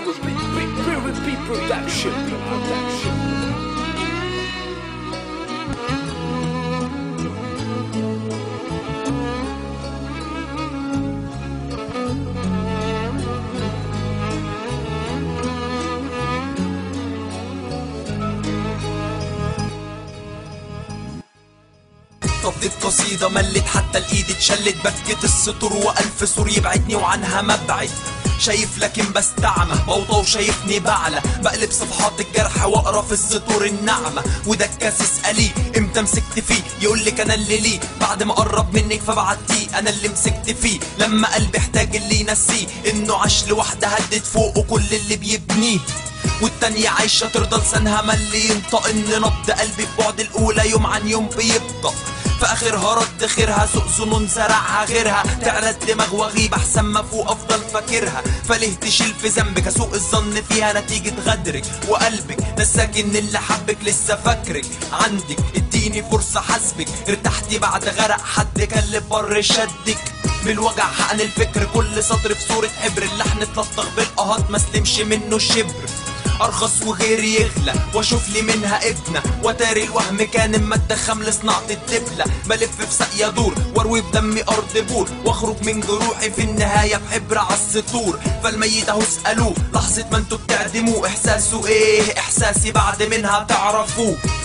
Production. طبت قصيدة ملت حتى الايد اتشلت، بكت السطور والف سور يبعدني وعنها مبعد. شايف لكن بستعمى بوطى وشايفني بعلى، بقلب صفحات الجرح واقرا في السطور الناعمة. وده الكاس اسأليه امتى مسكت فيه، يقولك انا اللي ليه بعد ما قرب منك فبعدتيه. انا اللي مسكت فيه لما قلبي احتاج اللي ينسيه، انه عاش لوحده هدت فوقه كل اللي بيبنيه. والتانية عايشة ترضى لسانها ملي ينطق ان نبض قلبي في بعد الاولى يوم عن يوم بيبطأ. في اخرها رد خيرها سوق سنون زرعها غيرها، تعلى الدماغ واغيب احسن ما فوق افضل فاكرها. فليه تشيل في ذنبك اسوء الظن فيها نتيجة غدرك، وقلبك نساك ان اللي حبك لسه فاكرك. عندك اديني فرصة حسبك، ارتحتي بعد غرق حد كان لبر شدك. بالوجع حقن الفكر كل سطر في صورة حبر، اللحن اتلطخ بالقهات مسلمش منه الشبر. ارخص وغيري يغلى واشوف لي منها ابنه، وتاري الوهم كان اما اتدخم لصناعة الدبلة. بلف في ساقية دور واروي بدمي ارض بور، واخرج من جروحي في النهاية بحبر عالسطور. فالميت اهو اسألوه لحظة ما انتوا بتعدموه، احساسه ايه احساسي بعد منها تعرفوه.